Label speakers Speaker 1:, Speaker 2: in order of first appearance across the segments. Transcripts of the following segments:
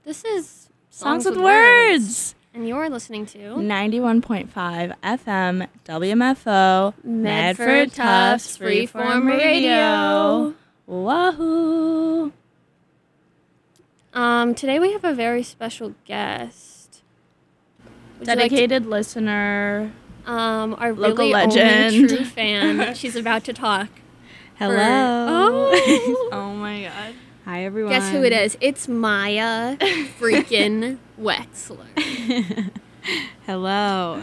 Speaker 1: This is
Speaker 2: Songs with Words.
Speaker 1: And you're listening to
Speaker 2: 91.5 FM WMFO
Speaker 1: Medford Tufts Freeform Radio.
Speaker 2: Wahoo!
Speaker 1: Today we have a very special guest.
Speaker 2: Dedicated listener.
Speaker 1: Our
Speaker 2: local
Speaker 1: really
Speaker 2: legend.
Speaker 1: only true fan. She's about to talk.
Speaker 3: Hello.
Speaker 2: Oh my god.
Speaker 3: Hi, everyone.
Speaker 1: Guess who it is? It's Maya freaking Wexler.
Speaker 3: Hello.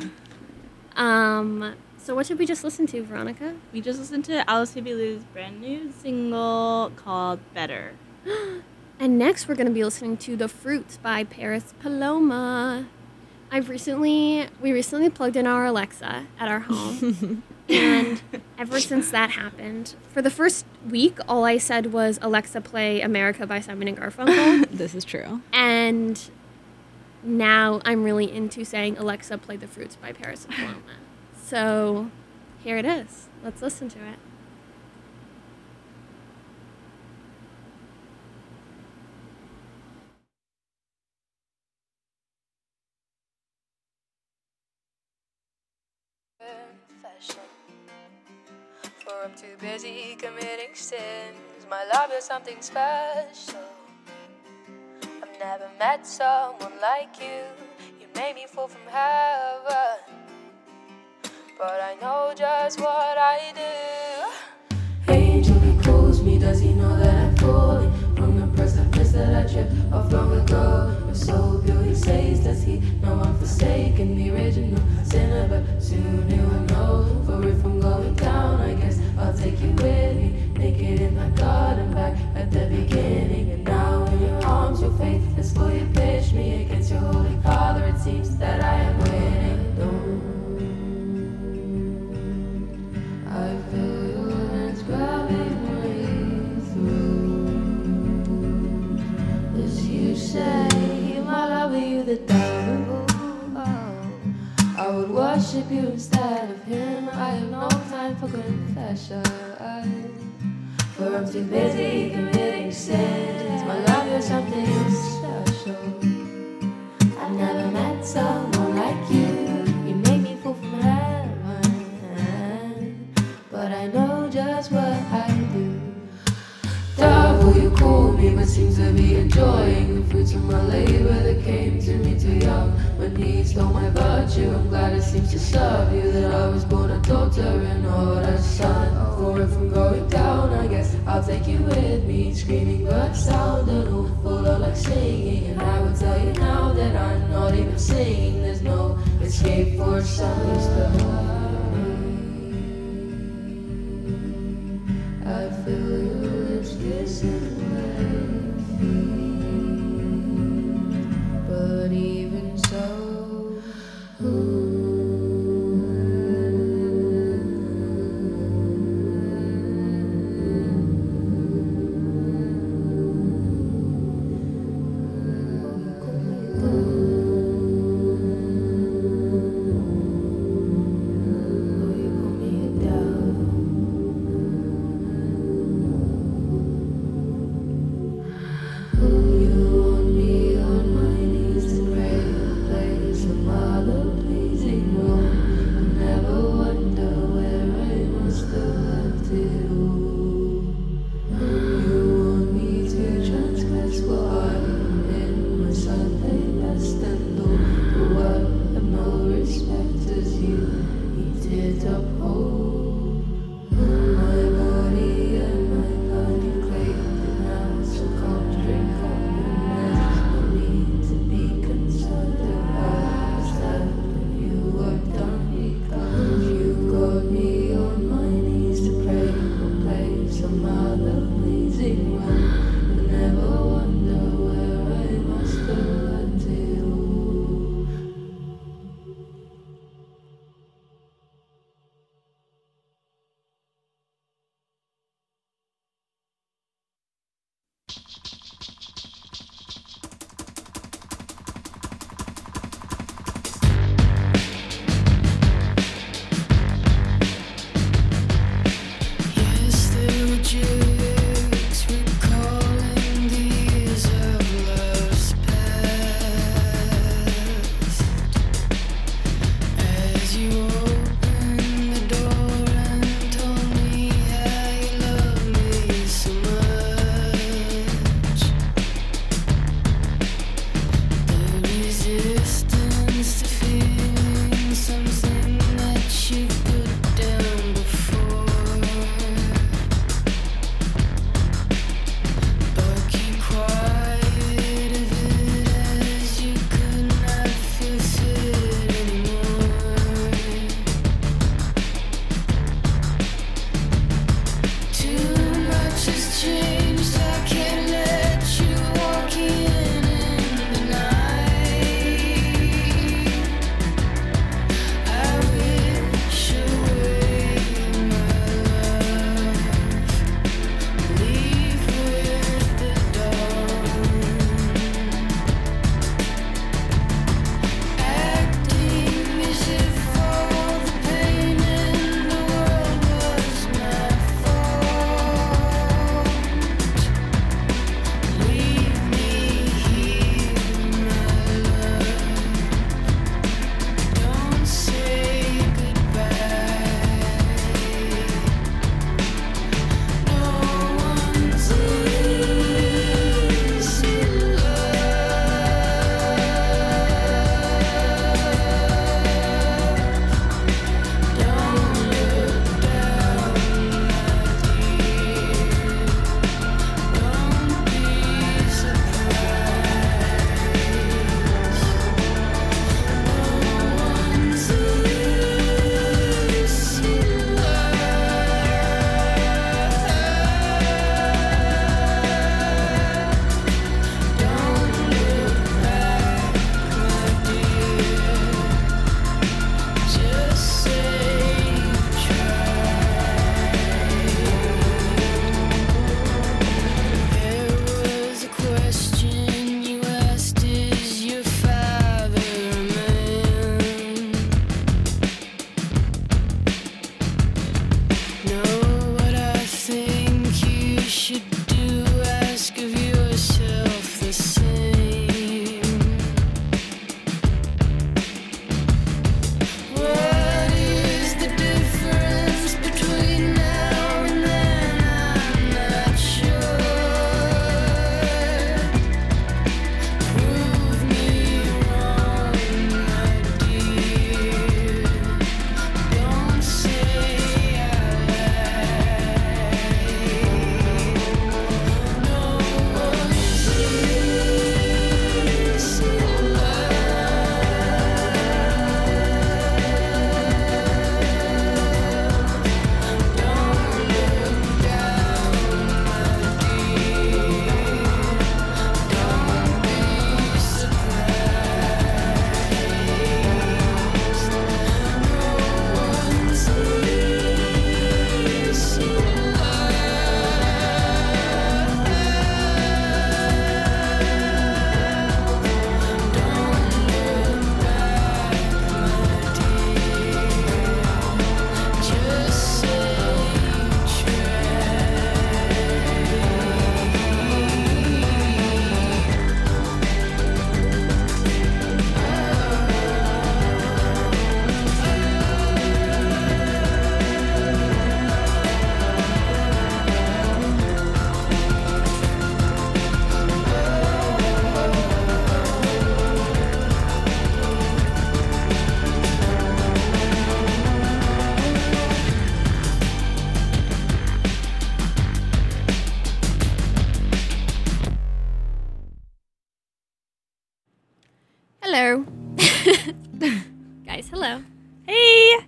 Speaker 1: So what did we just listen to, Veronica?
Speaker 2: We just listened to Alice Lou's brand new single called Better.
Speaker 1: And next we're going to be listening to The Fruits by Paris Paloma. We recently plugged in our Alexa at our home. And ever since that happened, for the first week, all I said was, Alexa, play America by Simon and Garfunkel.
Speaker 3: This is true.
Speaker 1: And now I'm really into saying, Alexa, play The Fruits by Paris Paloma. So here it is. Let's listen to it.
Speaker 4: For I'm too busy committing sins. My love is something special. I've never met someone like you. You made me fall from heaven, but I know just what I do. Angel, he calls me. Does he know that I'm falling from the precipice that I tripped off long ago? Your soul beauty says, does he know I'm forsaken, the original sinner? But soon he will know. For if I'm going down, I guess I'll take you with me. Naked in my garden, back at the beginning. And now in your arms, your faith is full. You pitch me against your holy father. It seems that I am winning. Don't I feel your hands grabbing my throat as you say, my love, are you the devil? I would worship you instead of him. I have no time for confession, for I'm too busy committing sins. My love, you're something special. I've never met someone like you. You make me fall from heaven, but I know just what I do. Devil, you call me, but seems to be enjoying the fruits of my labor that came to me too young. When he stole my virtue, I'm glad it seems to serve you that I was born a daughter and not a son. For if I'm going down, I guess I'll take you with me. Screaming but sounding awful like singing. And I will tell you now that I'm not even singing. There's no escape for some used to hurt me. I feel your lips kissing my feet, but even so, never wonder where I must have led to.
Speaker 1: Hello. Guys, hello.
Speaker 2: Hey!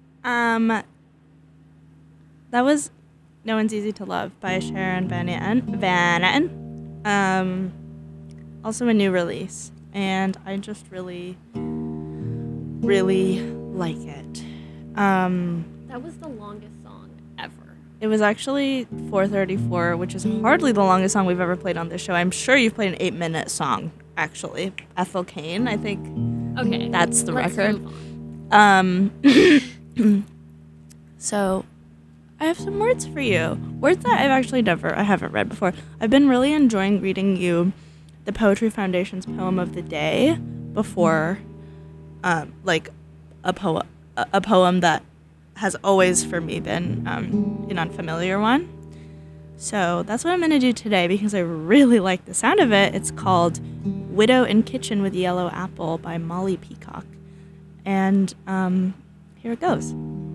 Speaker 2: That was No One's Easy to Love by Sharon Van Etten. Also a new release. And I just really, really like it.
Speaker 1: That was the longest song ever.
Speaker 2: It was actually 4:34, which is hardly the longest song we've ever played on this show. I'm sure you've played an 8-minute song, actually. Ethel Cain, I think.
Speaker 1: Okay.
Speaker 2: That's the
Speaker 1: let's
Speaker 2: record.
Speaker 1: move on.
Speaker 2: So I have some words for you. Words that I haven't read before. I've been really enjoying reading you the Poetry Foundation's poem of the day before, like a poem that has always for me been an unfamiliar one. So that's what I'm going to do today because I really like the sound of it. It's called Widow in Kitchen with Yellow Apple by Molly Peacock. And here it goes.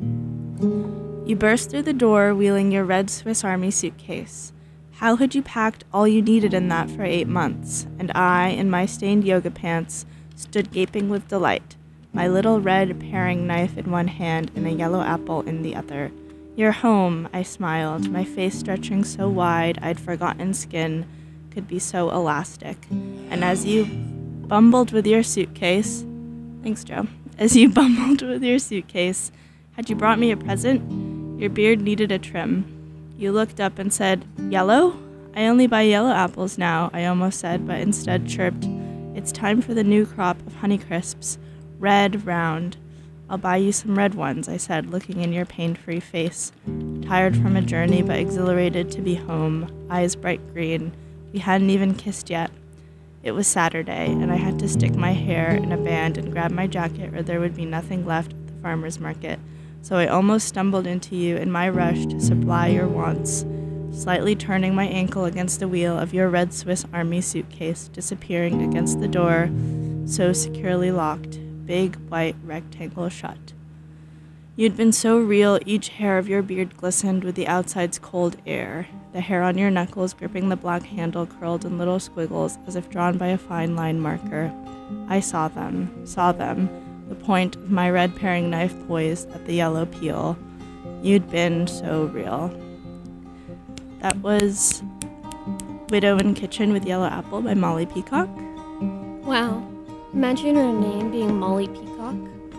Speaker 2: You burst through the door wheeling your red Swiss Army suitcase. How had you packed all you needed in that for 8 months? And I, in my stained yoga pants, stood gaping with delight, my little red paring knife in one hand and a yellow apple in the other. You're home, I smiled, my face stretching so wide I'd forgotten skin could be so elastic. And as you bumbled with your suitcase, thanks, Joe. As you bumbled with your suitcase, had you brought me a present? Your beard needed a trim. You looked up and said, "Yellow? I only buy yellow apples now," I almost said, but instead chirped, "It's time for the new crop of Honeycrisps. Red, round. I'll buy you some red ones," I said, looking in your pain-free face. Tired from a journey, but exhilarated to be home, eyes bright green. We hadn't even kissed yet. It was Saturday, and I had to stick my hair in a band and grab my jacket or there would be nothing left at the farmer's market. So I almost stumbled into you in my rush to supply your wants, slightly turning my ankle against the wheel of your red Swiss Army suitcase, disappearing against the door, so securely locked, big white rectangle shut. You'd been so real, each hair of your beard glistened with the outside's cold air, the hair on your knuckles gripping the black handle curled in little squiggles as if drawn by a fine line marker. I saw them, the point of my red paring knife poised at the yellow peel. You'd been so real. That was Widow in Kitchen with Yellow Apple by Molly Peacock.
Speaker 1: Wow. Imagine her name being Molly Peacock.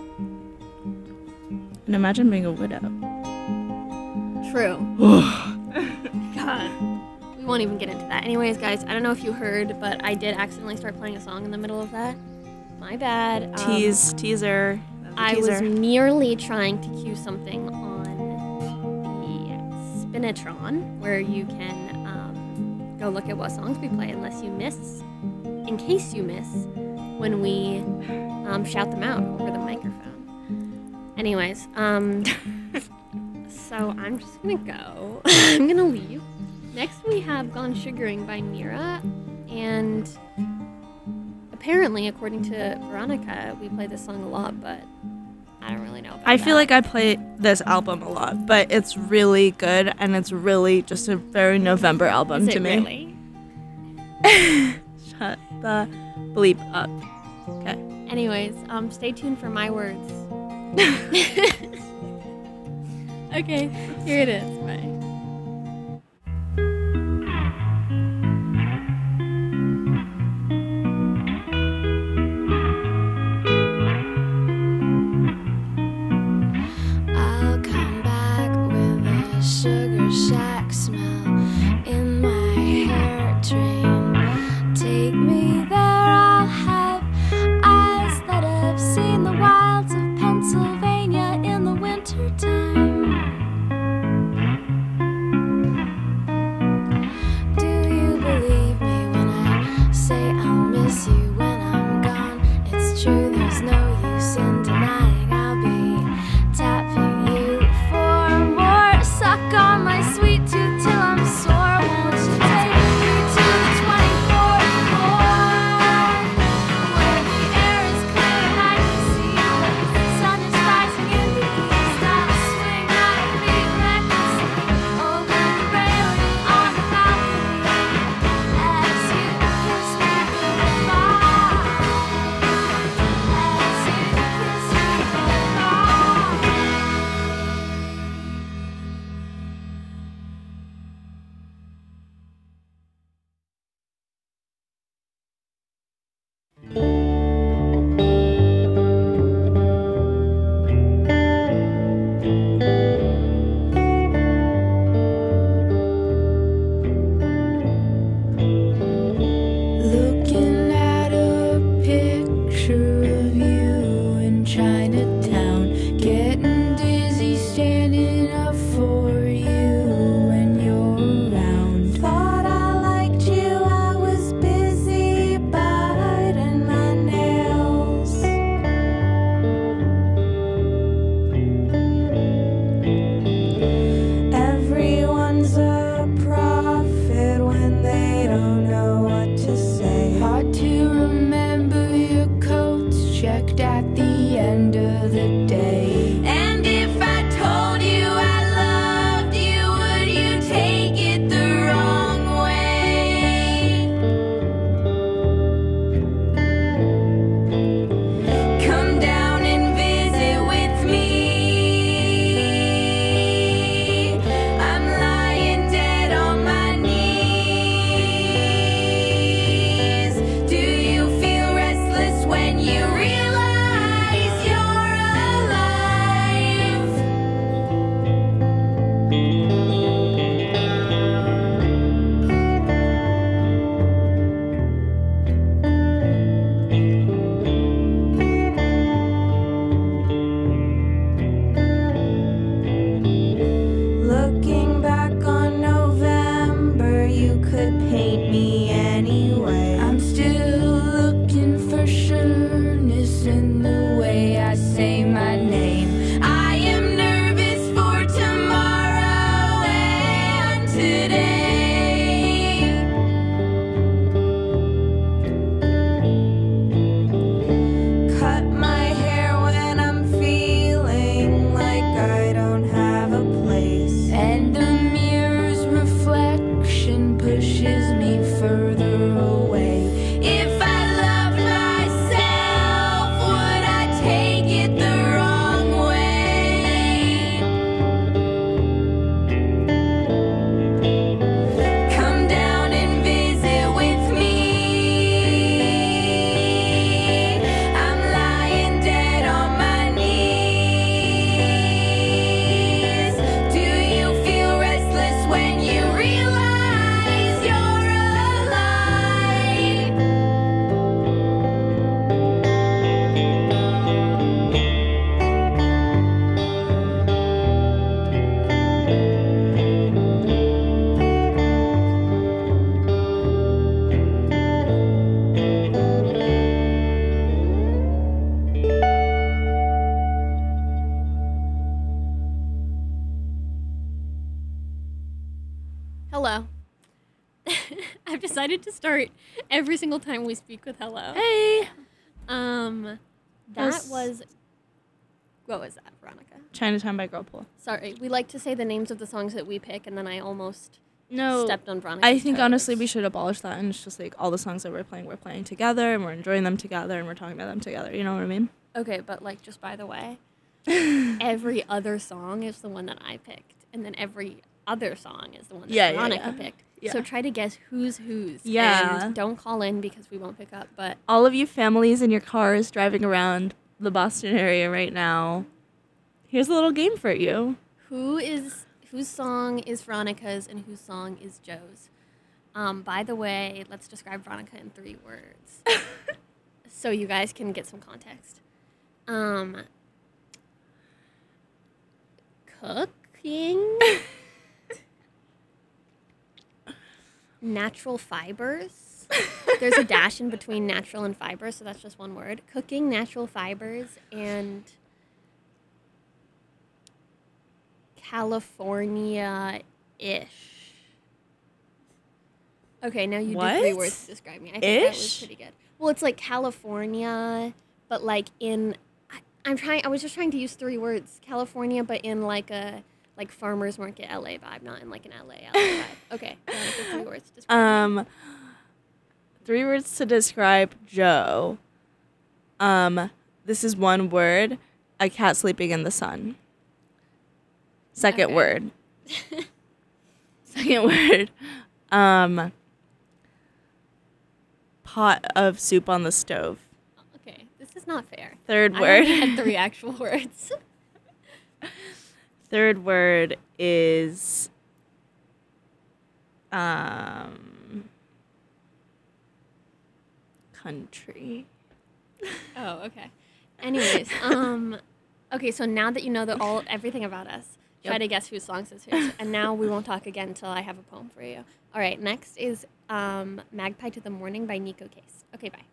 Speaker 2: And imagine being a widow.
Speaker 1: True. God. We won't even get into that. Anyways, guys, I don't know if you heard, but I did accidentally start playing a song in the middle of that. My bad.
Speaker 2: Teaser.
Speaker 1: I was merely trying to cue something on the Spinatron, where you can go look at what songs we play in case you miss, when we shout them out over the microphone. Anyways, so I'm just gonna go. I'm gonna leave. Next we have Gone Sugaring by Mira, and apparently, according to Veronica, we play this song a lot, but I don't really know about
Speaker 2: I feel like I play this album a lot, but it's really good, and it's really just a very November album to me.
Speaker 1: Really?
Speaker 2: Shut the bleep up. Okay.
Speaker 1: Anyways, stay tuned for my words. Okay, here it is. Bye.
Speaker 4: I'll come back with a sugar shack smell in my hair train. Take me there, I'll have eyes that have seen the wilds of Pennsylvania in the wintertime. respect at the end of the day. And if I told you I loved you, would you take it the wrong way? Come down and visit with me. I'm lying dead on my knees. Do you feel restless when you realize you're alive? Looking back on November, you could paint me anyway. I'm still looking for sureness in the way I say my name. I am nervous for tomorrow and today. Cut my hair when I'm feeling like I don't have a place. And the mirror's reflection pushes me further away. If I loved myself, would I take it the wrong way? Come down and visit with me. I'm lying dead on my knees. Do you feel restless when you realize you're alive?
Speaker 1: Hello. I've decided to start every single time we speak with hello.
Speaker 2: Hey.
Speaker 1: That
Speaker 2: That's-
Speaker 1: was. What was that, Veronica?
Speaker 2: Chinatown by Girlpool.
Speaker 1: Sorry, we like to say the names of the songs that we pick, and then I almost
Speaker 2: No.
Speaker 1: stepped on Veronica's
Speaker 2: I think
Speaker 1: toes.
Speaker 2: honestly we should abolish that, and it's just like all the songs that we're playing together, and we're enjoying them together, and we're talking about them together. You know what I mean?
Speaker 1: Okay, but like, just by the way, every other song is the one that I picked, and then every other song is the one that
Speaker 2: Yeah,
Speaker 1: Veronica
Speaker 2: yeah.
Speaker 1: picked.
Speaker 2: Yeah.
Speaker 1: So try to guess who's whose.
Speaker 2: Yeah.
Speaker 1: And don't call in because we won't pick up. But
Speaker 2: All of you families in your cars driving around the Boston area right now, here's a little game for you.
Speaker 1: whose song is Veronica's and whose song is Joe's? By the way, let's describe Veronica in 3 words, so you guys can get some context. Cooking. Natural fibers. There's a dash in between natural and fiber, so that's just one word. Cooking, natural fibers, and California-ish. Okay, now you do 3
Speaker 2: What?
Speaker 1: words to describe me. I think that was
Speaker 2: Ish?
Speaker 1: pretty good. Well, it's like California, but like in... I was just trying to use 3 words. California, but in like a... like farmers market LA vibe, not in like an LA vibe. Okay, Veronica, 3 words to describe me.
Speaker 2: 3 words to describe Joe. This is 1 word: a cat sleeping in the sun. Second
Speaker 1: Okay.
Speaker 2: word. Second word. Pot of soup on the stove.
Speaker 1: Okay, this is not fair.
Speaker 2: Third
Speaker 1: I
Speaker 2: word.
Speaker 1: only had 3 actual words.
Speaker 2: Third word is country.
Speaker 1: Oh, okay. Anyways, okay, so now that you know everything about us, try
Speaker 2: Yep.
Speaker 1: to guess whose songs is whose. And now we won't talk again until I have a poem for you. All right, next is Magpie to the Morning by Nico Case. Okay, bye.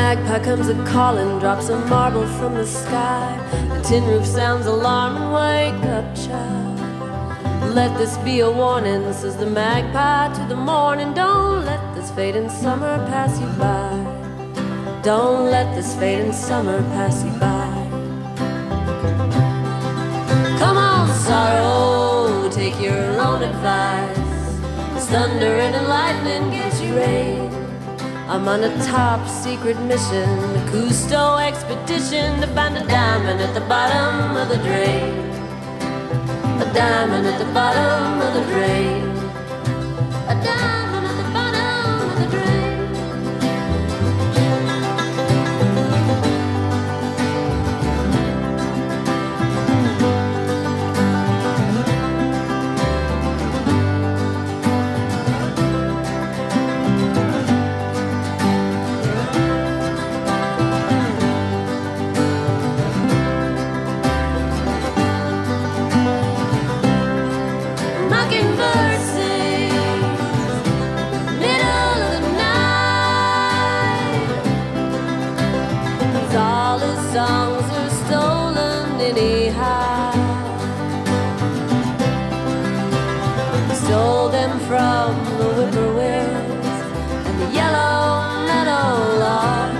Speaker 4: magpie comes a-calling, drops a marble from the sky. The tin roof sounds alarming, wake up, child. Let this be a warning, says the magpie to the morning. Don't let this fading summer pass you by. Don't let this fading summer pass you by. Come on, sorrow, take your own advice. It's thundering and lightning gives you rain. I'm on a top secret mission, the Cousteau expedition, to find a diamond at the bottom of the drain. A diamond at the bottom of the drain. A diamond at the bottom of the drain. Mockingbird sings, middle of the night. 'Cause all his songs are stolen anyhow. Stole them from the whippoorwills and the yellow meadowlark.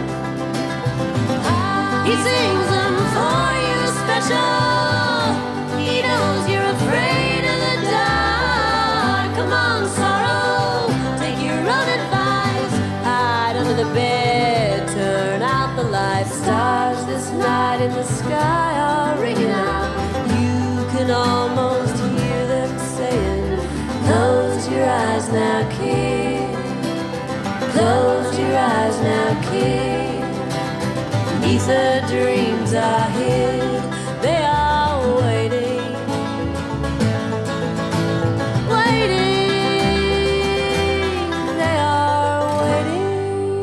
Speaker 4: He sings them for you special. He knows you're afraid of the dark. Come on, sorrow, take your own advice. Hide under the bed, turn out the lights. Stars this night in the sky are ringing out. You can almost hear them saying, close your eyes now, kid. Close your eyes now, kid. Beneath the dreams are hid. They are waiting. Waiting. They are waiting.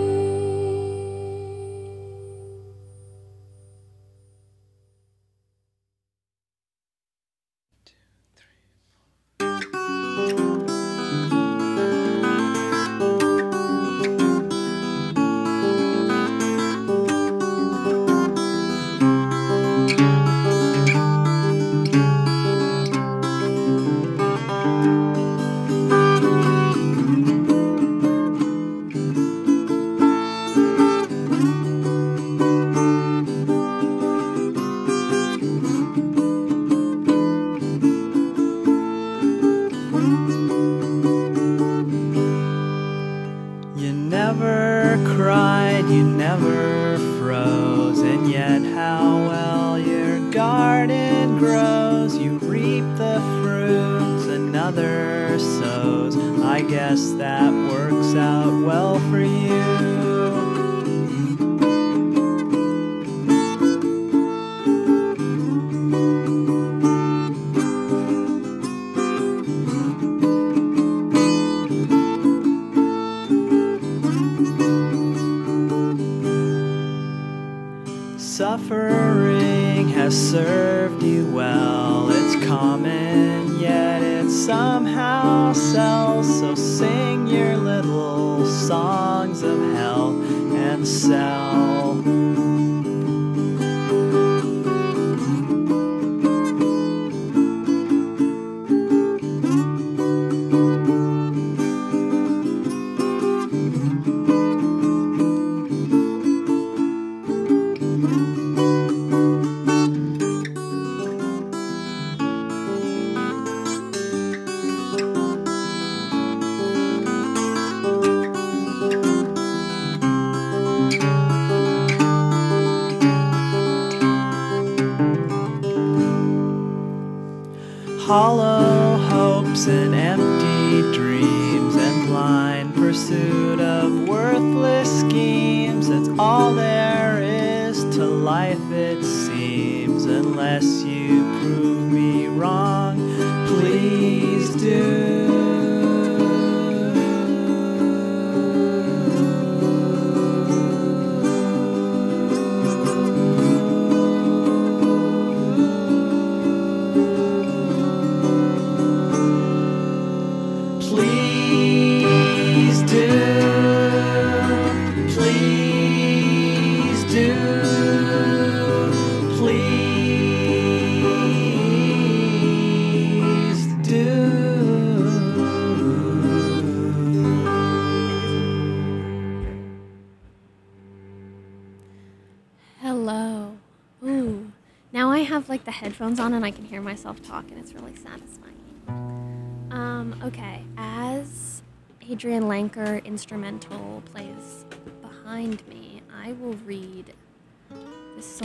Speaker 3: You never cried, you never froze, and yet how well your garden grows. You reap the fruits another sows. I guess that works out well for you. Suffering has served you well. It's common, yet it somehow sells. So sing your little songs of hell and sell. Hollow hopes and empty dreams and blind pursuit of worthless schemes. It's all there is to life, it seems, unless you prove me wrong. Please do. Please do, please
Speaker 1: have like the headphones on and I can hear myself talk, and it's really satisfying. Okay, as Adrian Lanker instrumental plays behind me, I will read this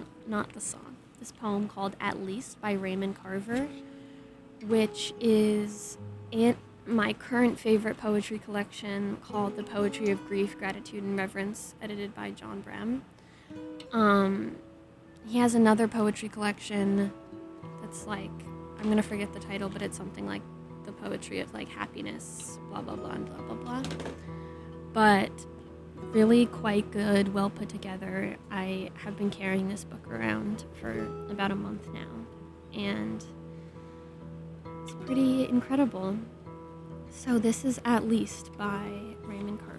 Speaker 1: poem called At Least by Raymond Carver, which is my current favorite poetry collection called The Poetry of Grief, Gratitude, and Reverence, edited by John Brehm. He has another poetry collection that's like, I'm going to forget the title, but it's something like The Poetry of like Happiness, blah, blah, blah, and blah, blah, blah. But really quite good, well put together. I have been carrying this book around for about a month now, and it's pretty incredible. So this is At Least by Raymond Carver.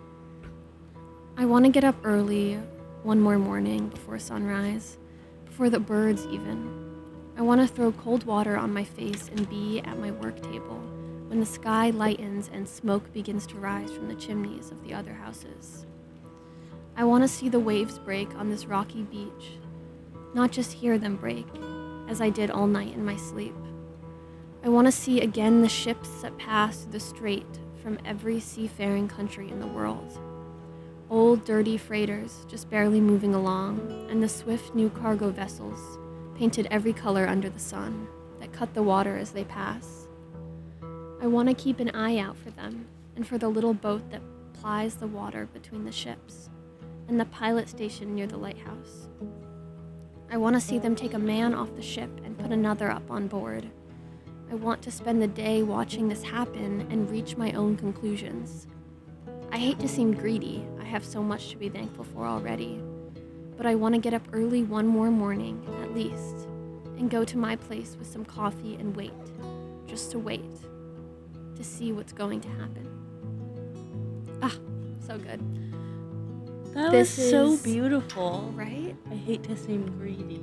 Speaker 1: I want to get up early one more morning before sunrise, before the birds even. I want to throw cold water on my face and be at my work table when the sky lightens and smoke begins to rise from the chimneys of the other houses. I want to see the waves break on this rocky beach, not just hear them break, as I did all night in my sleep. I want to see again the ships that pass through the strait from every seafaring country in the world. Old, dirty freighters just barely moving along, and the swift new cargo vessels, painted every color under the sun, that cut the water as they pass. I want to keep an eye out for them, and for the little boat that plies the water between the ships, and the pilot station near the lighthouse. I want to see them take a man off the ship and put another up on board. I want to spend the day watching this happen and reach my own conclusions. I hate to seem greedy, I have so much to be thankful for already, but I want to get up early one more morning, at least, and go to my place with some coffee and wait, just to wait, to see what's going to happen. Ah, so good.
Speaker 2: That
Speaker 1: This
Speaker 2: was so
Speaker 1: is-
Speaker 2: beautiful.
Speaker 1: Right?
Speaker 2: I hate to seem greedy.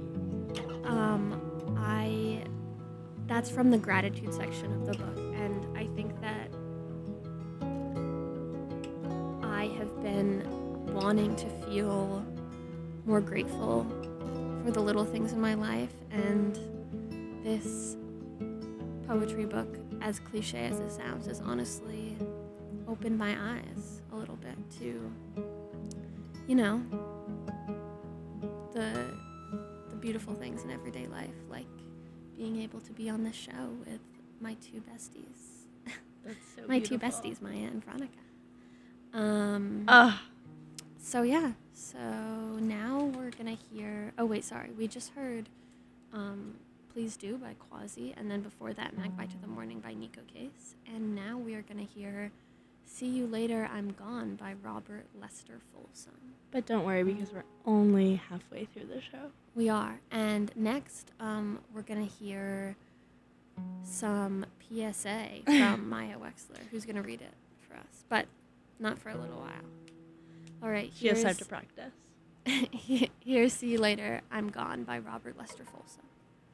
Speaker 1: That's from the gratitude section of the book, and I think that I have been wanting to feel more grateful for the little things in my life, and this poetry book, as cliche as it sounds, has honestly opened my eyes a little bit to, you know, the beautiful things in everyday life, like being able to be on this show with my two besties.
Speaker 2: That's so
Speaker 1: My two
Speaker 2: beautiful.
Speaker 1: besties, Maya and Veronica. So yeah, so now we're gonna hear, oh wait, sorry, we just heard Please Do by Quasi, and then before that, Magpie to the Morning by Nico Case, and now we are gonna hear See You Later, I'm Gone by Robert Lester Folsom.
Speaker 2: But don't worry, because we're only halfway through the show.
Speaker 1: We are, and next we're gonna hear some PSA from Maya Wexler, who's gonna read it for us, but not for a little while. All right,
Speaker 2: She has time to practice.
Speaker 1: here's See You Later, I'm Gone by Robert Lester Folsom.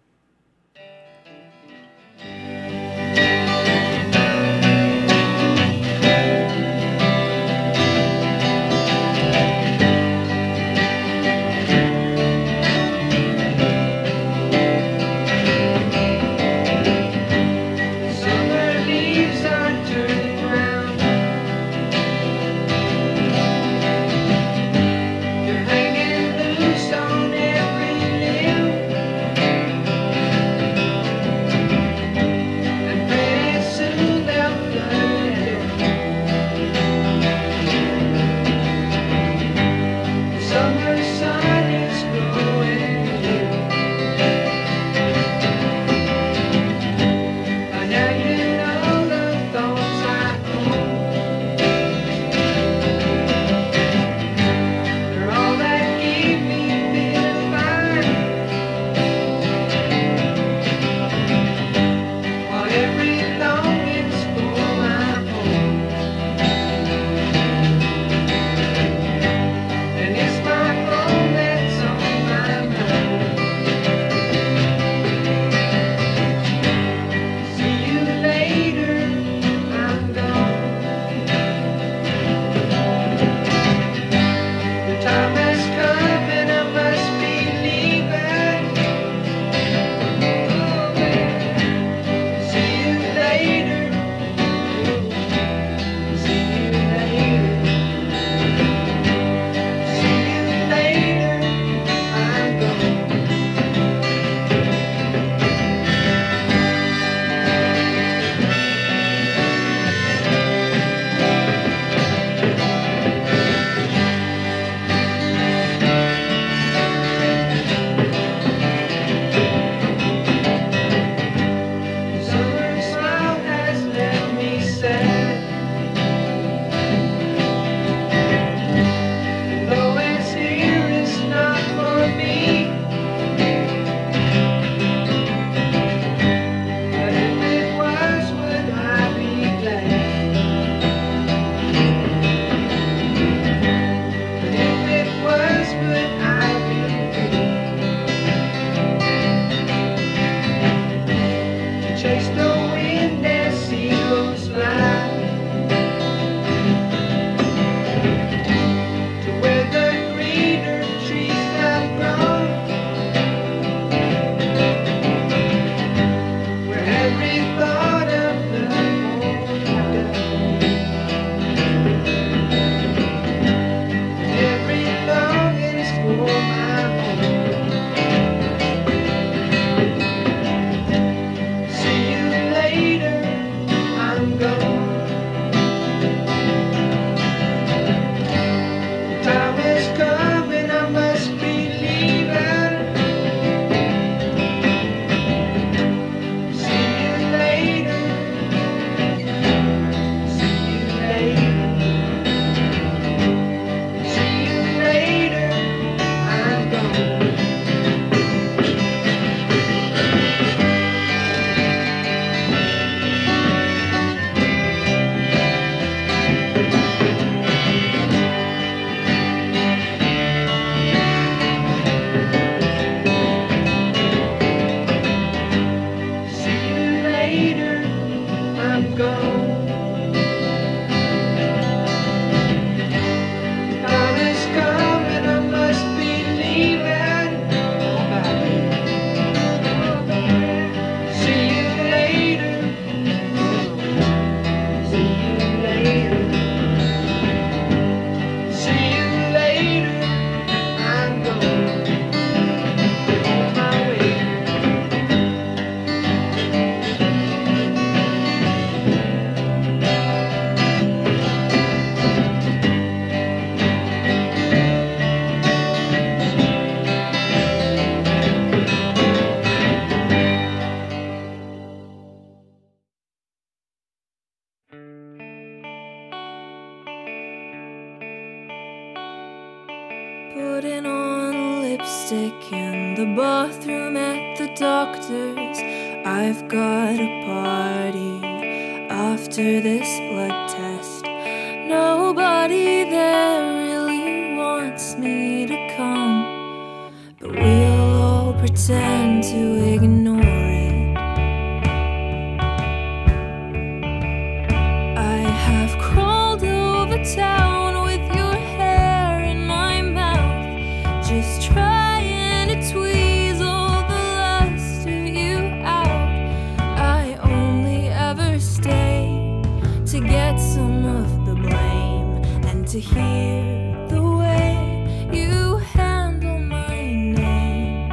Speaker 5: Summer leaves are turning round. You're hanging loose on every limb, and pretty soon they'll flood in. The summer sun is growing dim. And now you know the thoughts I own. They're all that keep me feeling fine. While every longing's for my home. And it's my home that's on my mind. See you later, I'm gone. The time has come and I must be leaving. chase the wind as seagulls fly to where the greener trees have grown, where every thought of love won't die, and every longing's for my home. See you later, I'm gone. Time has come and I must be leaving. See you later. See you later. See you later, I'm gone. See you later, I'm gone. Time has come and I must be leaving. See you later. See you later. See you later, I'm gone. On my way.
Speaker 4: Putting on lipstick in the bathroom at the doctor's. I've got a party after this blood test. Nobody there really wants me to come, but we'll all pretend to ignore it. I have crawled over town with your hair in my mouth, just trying to tweeze all the lust of you out. I only ever stay to get some of the blame and to hear the way you handle my name.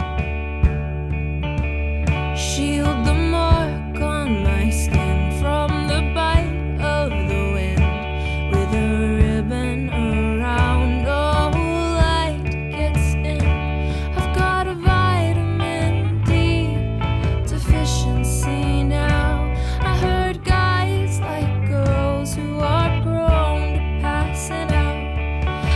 Speaker 4: Shield the mark on my skin from the bite of the wind with a ribbon around. Oh, light gets in. I've got a vitamin D deficiency now. I heard guys like girls who are prone to passing out.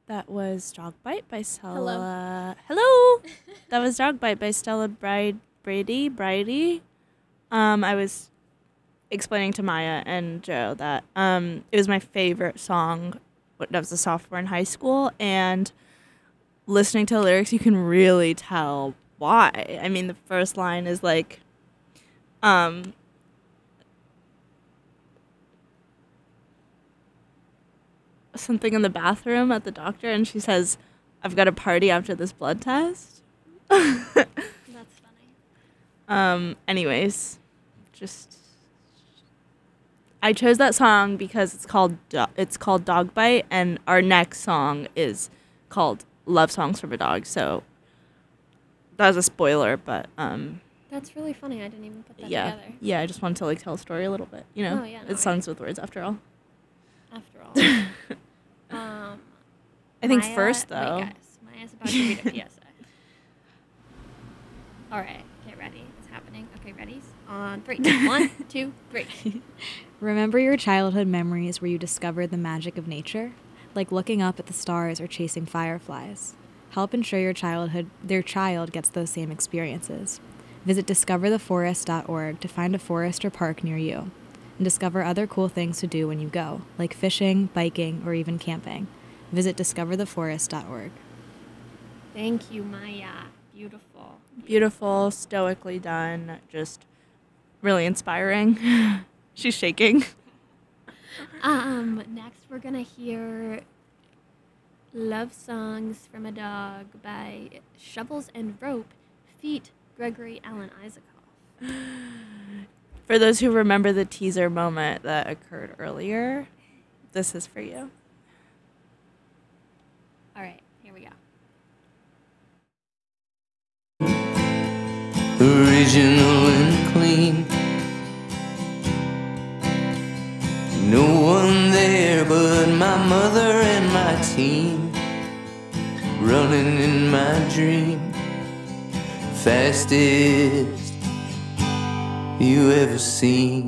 Speaker 2: That was Dog Bite by Stella. Hello. That was Dog Bite by Stella Brady. I was explaining to Maya and Joe that it was my favorite song when I was a sophomore in high school, and listening to the lyrics, you can really tell why. I mean, the first line is like, something in the bathroom at the doctor, and she says, "I've got a party after this blood test."
Speaker 1: That's funny.
Speaker 2: Anyways, just I chose that song because it's called Dog Bite, and our next song is called Love Songs from a Dog. So that was a spoiler, but
Speaker 1: That's really funny. I didn't even put that
Speaker 2: yeah,
Speaker 1: together.
Speaker 2: yeah. I just wanted to like tell a story a little bit. You know,
Speaker 1: Oh, yeah, no
Speaker 2: it's songs with words after all.
Speaker 1: After all.
Speaker 2: I think
Speaker 1: Maya,
Speaker 2: first
Speaker 1: wait,
Speaker 2: though.
Speaker 1: guys, Maya's about to read a PSA. All right, get ready. It's happening. Okay, ready? On 3. 1, 2, 3.
Speaker 6: Remember your childhood memories where you discovered the magic of nature? Like looking up at the stars or chasing fireflies. Help ensure their child gets those same experiences. Visit discovertheforest.org to find a forest or park near you. And discover other cool things to do when you go, like fishing, biking, or even camping. Visit discovertheforest.org.
Speaker 1: Thank you, Maya. Beautiful.
Speaker 2: Beautiful, stoically done, just really inspiring. She's shaking.
Speaker 1: Next we're gonna hear Love Songs from a Dog by Shovels and Rope, feat Gregory Alan Isaacoff.
Speaker 2: For those who remember the teaser moment that occurred earlier, this is for you.
Speaker 1: All right, here we go.
Speaker 7: Original and clean. No one there but my mother and my team, running in my dream, fastest you ever seen.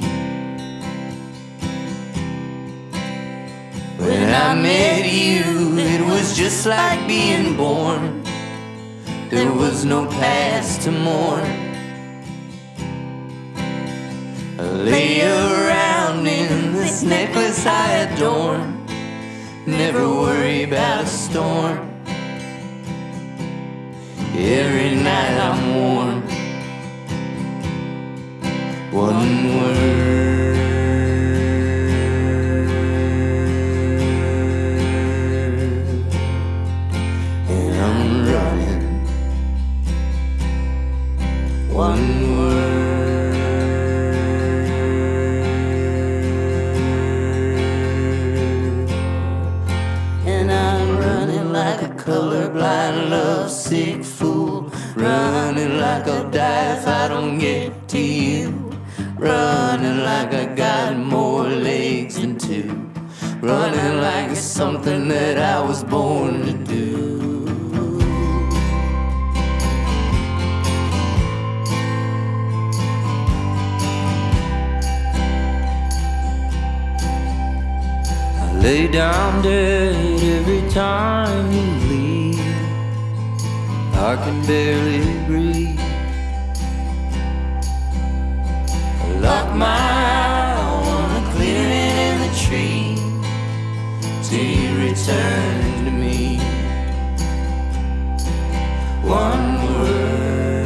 Speaker 7: When I met you, it was just like being born. There was no past to mourn. I lay around in this necklace I adorn, never worry about a storm. Every night I'm warm. One word, and I'm running. One word, and I'm running like a colorblind, lovesick fool. Running like I'll die if I don't get to you. Running like I got more legs than two. Running like it's something that I was born to do. I lay down dead every time you leave. I can barely breathe. I lock my eye on the clearing in the tree till you return to me. One word,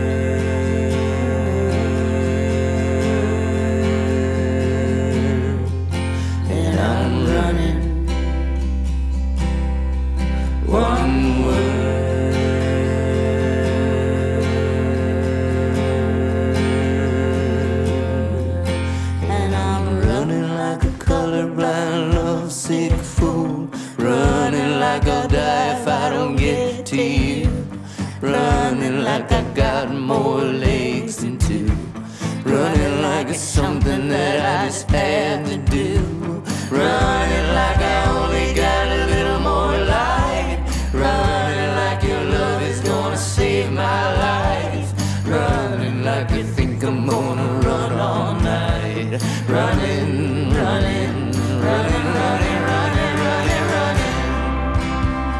Speaker 7: and I'm running. One word. Colorblind, lovesick fool. Running like I'll die if I don't get to you. Running like I got more legs than two. Running like it's something that I just had to do. Running like I only got a little more light. Running like your love is gonna save my life. Running like you think I'm gonna run all night. Running, running, running, running, running, running, running.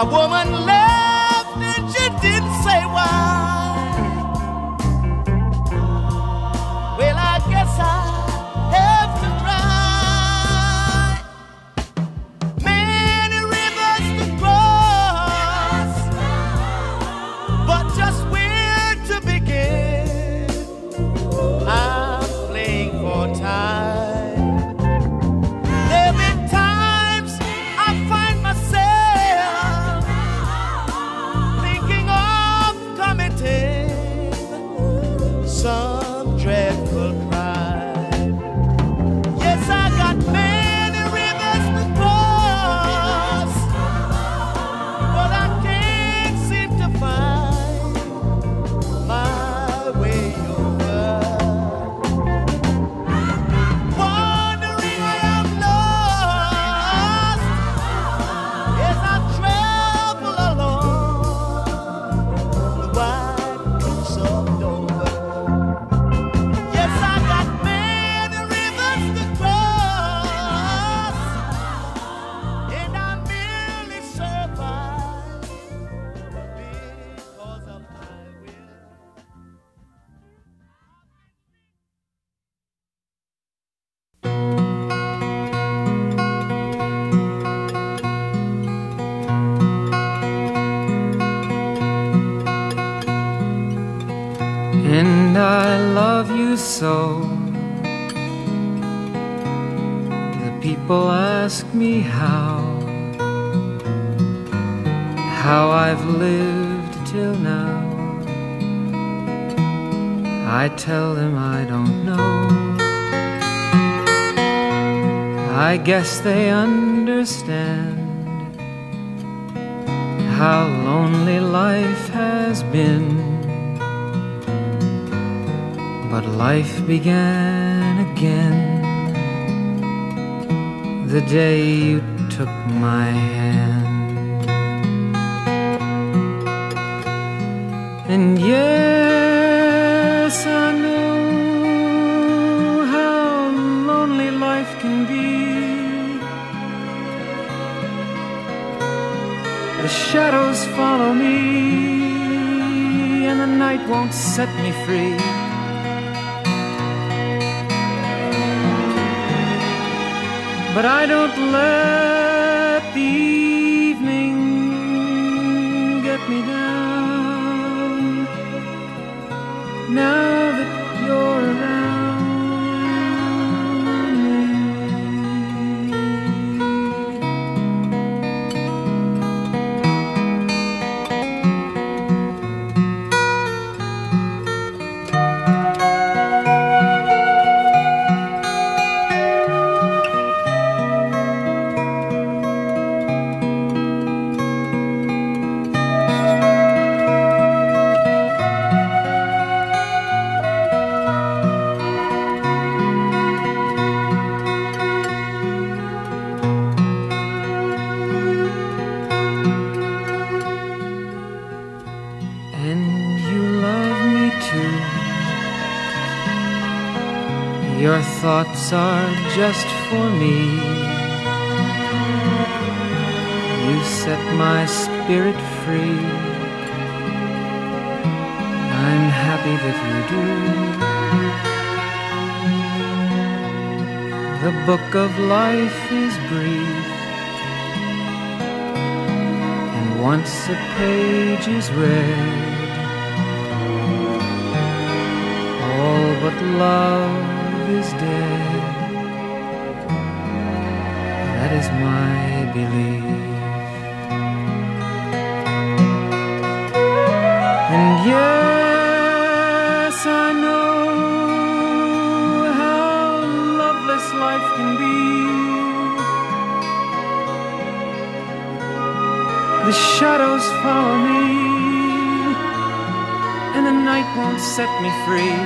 Speaker 7: woman left and she didn't say why. Well, I guess I have to cry. Many rivers to cross, but just where to begin? I'm playing for time. There've been times I find myself thinking of committing some dreadful crime. Yes, I got many rivers to cross, but I can't seem to find my way over. Wandering I am lost, yes, I travel along the wide coast of Dover. Yes, I got many rivers to cross, and I merely survive because of my will.
Speaker 3: And I love you so. The people ask me how I've lived till now. I tell them I don't know. I guess they understand how lonely life has been. But life began again the day you took my hand. And yes, I know how lonely life can be. The shadows follow me, and the night won't set me free. But I don't let the evening get me down. Now that you're around me. Your thoughts are just for me. You set my spirit free. I'm happy that you do. The book of life is brief, and once a page is read, all but love is dead. That is my belief. And yes, I know how loveless life can be. The shadows follow me, and the night won't set me free.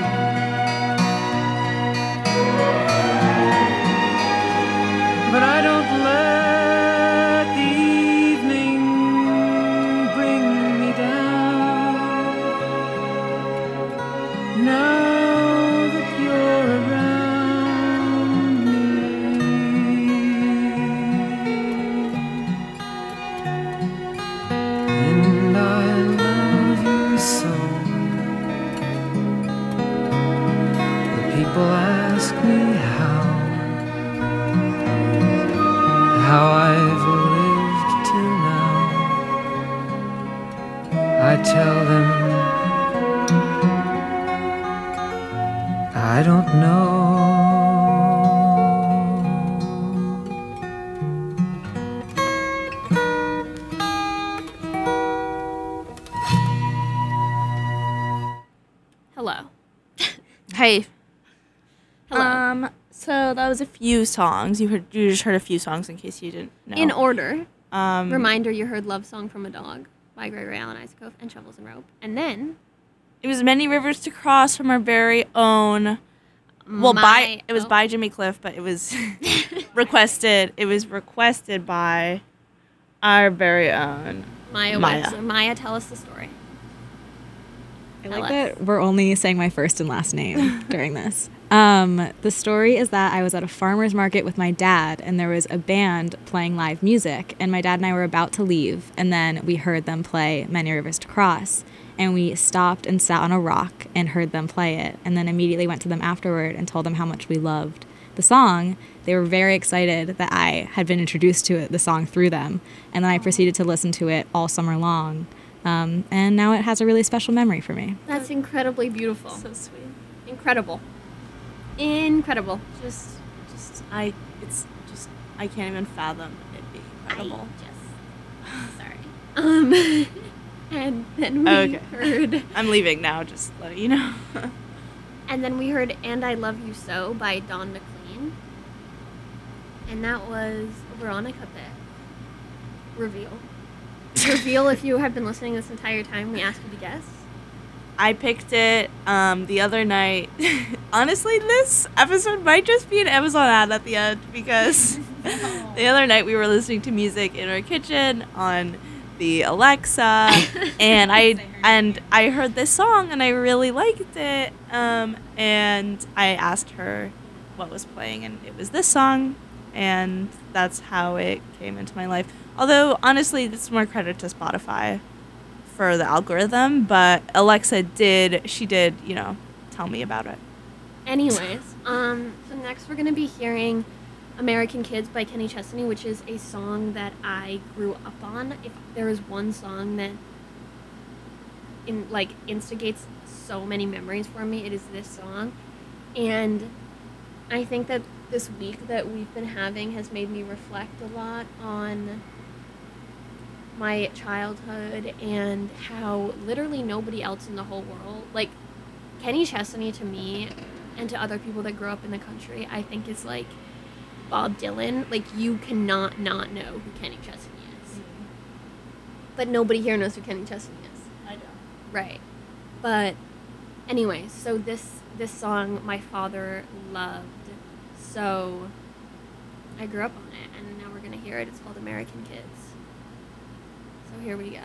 Speaker 3: But I don't let the evening bring me down. Now that you're around me. people ask me how I've lived till now, I tell them I don't know.
Speaker 1: Hello.
Speaker 2: Hey.
Speaker 1: Hello.
Speaker 2: So that was a few songs. You just heard a few songs in case you didn't know.
Speaker 1: In order.
Speaker 2: Um,
Speaker 1: Reminder, you heard Love Song from a Dog by Gregory Allen Isaacoff and Shovels and Rope. And then
Speaker 2: it was Many Rivers to Cross from our very own. Well, by Jimmy Cliff, but it was requested. It was requested by our very own
Speaker 1: Maya.
Speaker 2: Maya.
Speaker 1: Maya, tell us the story.
Speaker 6: I like that we're only saying my first and last name during this. The story is that I was at a farmer's market with my dad, and there was a band playing live music, and my dad and I were about to leave, and then we heard them play Many Rivers to Cross, and we stopped and sat on a rock and heard them play it, and then immediately went to them afterward and told them how much we loved the song. They were very excited that I had been introduced to the song through them, and then I proceeded to listen to it all summer long. And now it has a really special memory for me.
Speaker 1: That's incredibly beautiful.
Speaker 2: So sweet.
Speaker 1: Incredible.
Speaker 2: I can't even fathom it being incredible.
Speaker 1: Sorry. And then we heard.
Speaker 2: I'm leaving now. Just letting you know.
Speaker 1: And then we heard "And I Love You So" by Don McLean, and that was Veronica pick. Reveal if you have been listening this entire time. We asked you to guess.
Speaker 2: I picked it the other night. Honestly, this episode might just be an Amazon ad at the end because the other night we were listening to music in our kitchen on the Alexa, and I heard this song and I really liked it. And I asked her what was playing, and it was this song, and that's how it came into my life. Although honestly, it's more credit to Spotify for the algorithm, but Alexa did tell me about it.
Speaker 1: Anyways, so next we're gonna be hearing "American Kids" by Kenny Chesney, which is a song that I grew up on. If there is one song that instigates so many memories for me, it is this song. And I think that this week that we've been having has made me reflect a lot on my childhood and how literally nobody else in the whole world, like Kenny Chesney to me and to other people that grew up in the country, I think is like Bob Dylan. Like, you cannot not know who Kenny Chesney is. Mm-hmm. But nobody here knows who Kenny Chesney is.
Speaker 2: I know.
Speaker 1: Right. But anyways, so this song my father loved, so I grew up on it, and now we're going to hear it. It's called "American Kids." So here we go.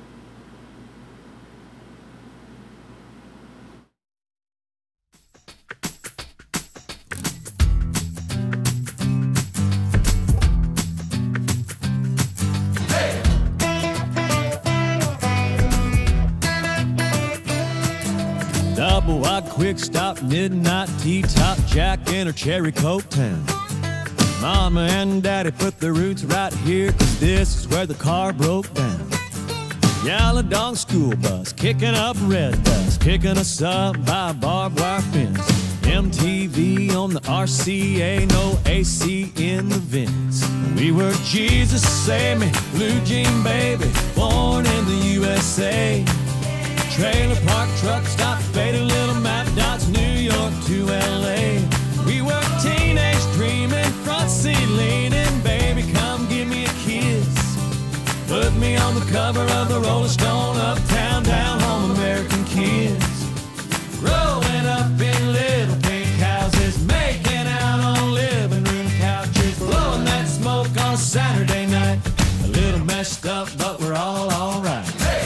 Speaker 8: Double wide quick stop, midnight tea top, Jack in her cherry coke town. Mama and Daddy put their roots right here, 'cause this is where the car broke down. Yellow dog school bus, kicking up red dust, picking us up by a barbed wire fence. MTV on the RCA, no AC in the vents. We were Jesus Save Me, Blue Jean Baby, born in the USA. Trailer park truck stop, faded little map dots, New York to LA. We were teenage dreaming, front seat leaning, baby come give me a kiss. Put me on the cover of the Rolling Stone, uptown, down home, American kids. Rolling up in little pink houses, making out on living room couches, blowing that smoke on Saturday night. A little messed up, but we're all alright.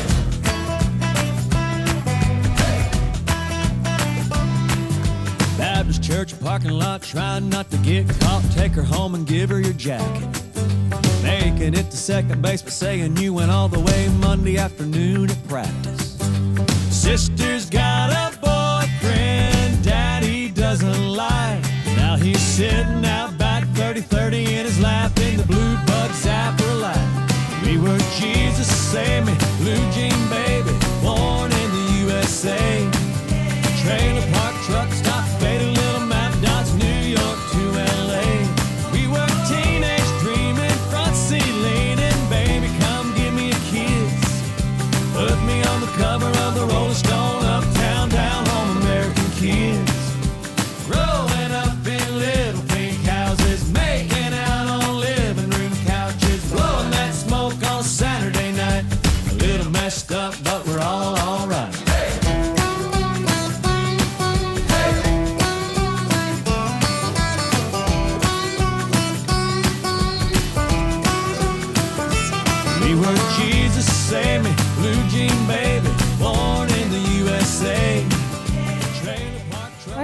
Speaker 8: Baptist church parking lot, trying not to get caught. Take her home and give her your jacket. Making it to second base, but saying you went all the way Monday afternoon at practice. Sister's got a boyfriend, Daddy doesn't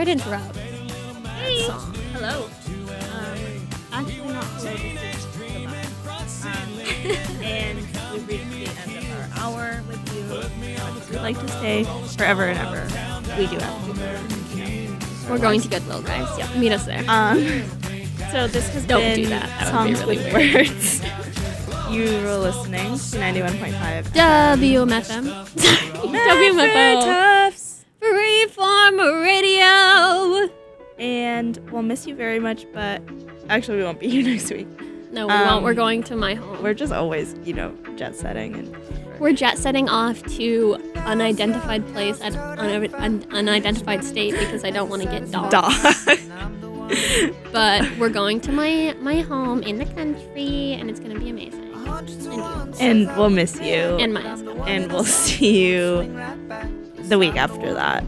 Speaker 1: to interrupt.
Speaker 2: Hey. Song. Hello. Actually not hello, this is goodbye. And we've reached the end of our hour with you. We'd like to stay forever and ever. We do have to.
Speaker 1: We're going to Goodwill, guys. Yeah, meet us there.
Speaker 2: So this has
Speaker 1: Don't
Speaker 2: been
Speaker 1: do that. That would be
Speaker 2: Songs
Speaker 1: really
Speaker 2: with
Speaker 1: weird.
Speaker 2: Words. You were listening to 91.5
Speaker 1: WMFM. WMFO.
Speaker 2: Tufts.
Speaker 1: Freeform Radio.
Speaker 2: And we'll miss you very much, but actually we won't be here next week.
Speaker 1: No, we won't. We're going to my home.
Speaker 2: We're just always, jet setting. And
Speaker 1: We're jet setting off to unidentified place at unidentified state because I don't want to get dogs. But we're going to my home in the country, and it's going to be amazing.
Speaker 2: And we'll miss you.
Speaker 1: And my husband.
Speaker 2: And we'll see you the week after that.